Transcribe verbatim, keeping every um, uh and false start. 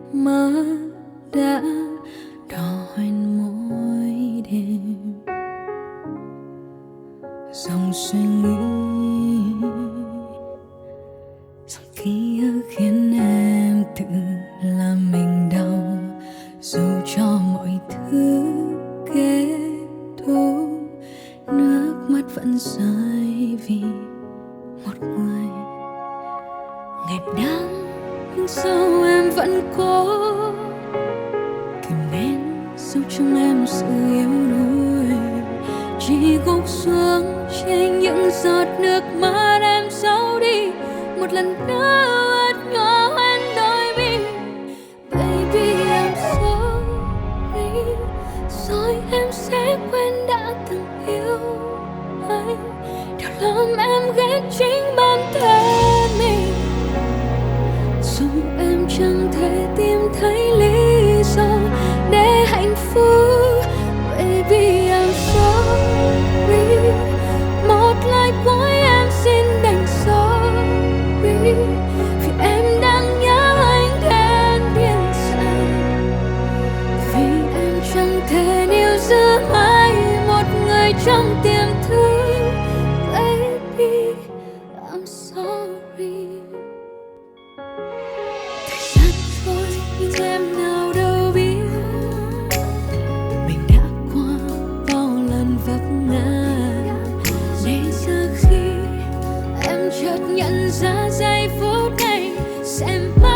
mơ đã đỏ hoen mỗi đêm. Dòng suy nghĩ, dòng ký ức khiến em tự làm mình đau. Dù cho mọi thứ kết thúc, nước mắt vẫn rơi vì một người. Ngày đắng nhưng sao em vẫn cố kìm nén sâu trong em sự yếu đuối, chỉ gục xuống trên những giọt nước mắt em giấu đi. Một lần nữa ướt ngõ hoen đôi mi. Baby I'm sorry, rồi em sẽ quên đã từng yêu anh. Điều làm em ghét chính bản thân mình, dù em chẳng thể tìm thấy lý do để hạnh phúc. Baby I'm sorry, một lời cuối em xin đành sorry, vì em đang nhớ anh đến điên dại. Vì em chẳng thể níu giữ mãi một người trong tiềm thức. Baby I'm sorry. Thời gian trôi nhưng em nào đâu biết mình đã qua bao lần vấp ngã, để giờ khi em chợt nhận ra giây phút này sẽ mãi